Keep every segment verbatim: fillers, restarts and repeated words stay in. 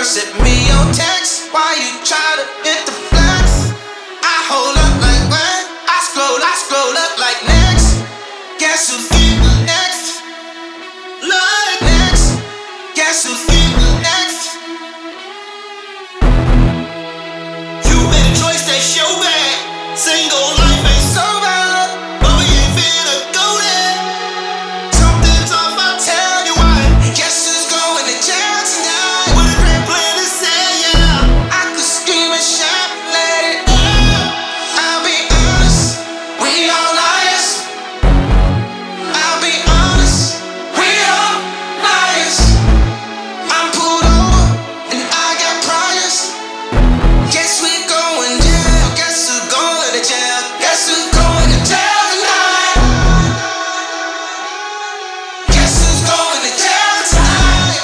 Send me your text. Why you try to hit the flex? I hold up like what? I scroll, I scroll up like next. Guess who's getting next? Like next. Guess who's getting next? You made a choice that's your bad. Single life ain't so bad, but we ain't finna go there. Something's off, I'll tell you why. Guess who's going to jail tonight? With a grand plan to say, yeah. I could scream and shout, let it out. I'll be honest, we all liars. I'll be honest, we all liars. I'm pulled over and I got priors. Guess we going jail. Guess who's going to jail? Guess who's going to jail tonight? Guess who's going to jail tonight?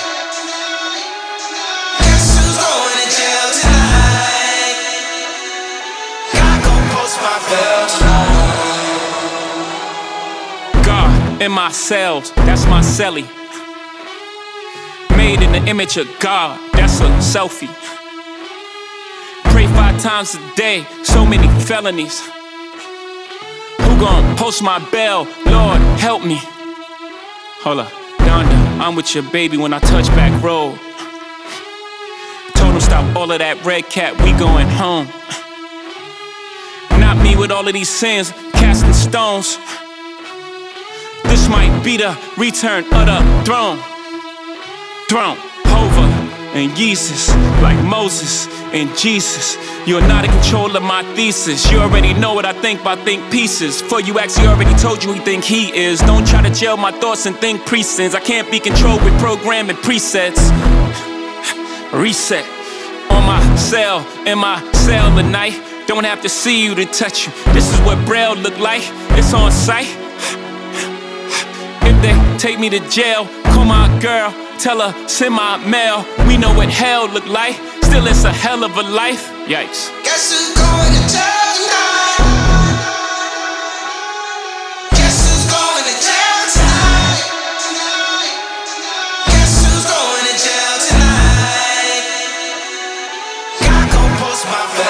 Guess who's going to jail tonight? God gon' post my bail tonight. God in my cells, that's my celly. Made in the image of God, that's a selfie. Pray five times a day, so many felonies. Who gon' post my bail? Lord, help me. Hold up, Donda, I'm with your baby when I touch back road. Told him stop all of that red cat, we going home. Not me with all of these sins, casting stones. This might be the return of the throne. Throne, Hova, and Jesus, like Moses and Jesus. You're not in control of my thesis. You already know what I think by think pieces. For you actually already told you he think he is. Don't try to jail my thoughts and think presents. I can't be controlled with programming presets. Reset on my cell, in my cell at night. Don't have to see you to touch you. This is what Braille look like. It's on sight. If they take me to jail, call my girl, tell her send my mail. We know what hell look like. Still it's a hell of a life. Yikes. Guess who's going to jail tonight? Guess who's going to jail tonight? Guess who's going to jail tonight? God gon' post my bail.